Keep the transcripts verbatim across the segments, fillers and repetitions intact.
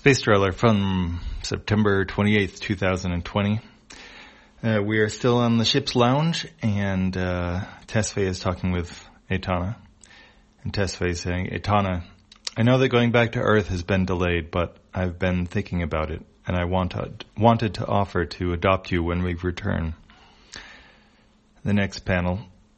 Space Trailer from September twenty-eighth, twenty twenty. Uh, we are still on the ship's lounge, and uh, Tesfaye is talking with Etana. And Tesfaye is saying, Etana, I know that going back to Earth has been delayed, but I've been thinking about it, and I want to, wanted to offer to adopt you when we return. The next panel,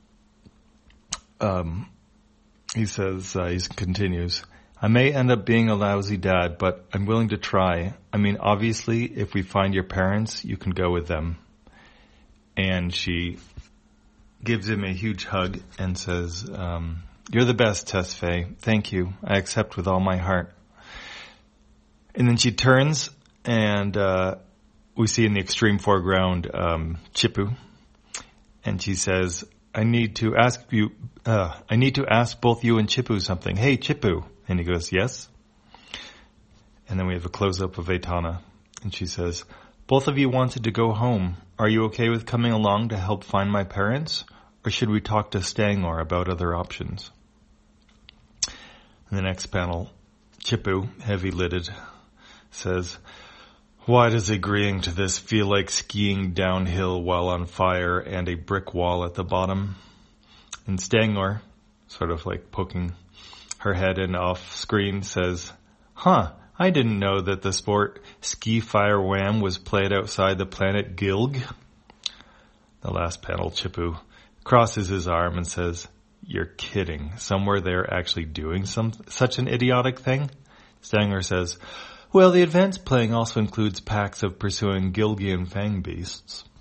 um, he says, uh, he continues, I may end up being a lousy dad, but I'm willing to try. I mean, obviously, if we find your parents, you can go with them. And she gives him a huge hug and says, um, you're the best, Tesfaye. Thank you. I accept with all my heart. And then she turns, and uh, we see in the extreme foreground um, Chippu. And she says, I need to ask you, uh, I need to ask both you and Chippu something. Hey, Chippu. And he goes, yes. And then we have a close-up of Etana. And she says, both of you wanted to go home. Are you okay with coming along to help find my parents? Or should we talk to Stangor about other options? In the next panel, Chippu, heavy-lidded, says, why does agreeing to this feel like skiing downhill while on fire and a brick wall at the bottom? And Stangor, sort of like poking her head in off screen, says, huh, I didn't know that the sport Ski Fire Wham was played outside the planet Gilg. The last panel, Chippu crosses his arm and says, you're kidding. Somewhere they're actually doing some such an idiotic thing? Stangor says, well, the advanced playing also includes packs of pursuing Gilgian fang beasts.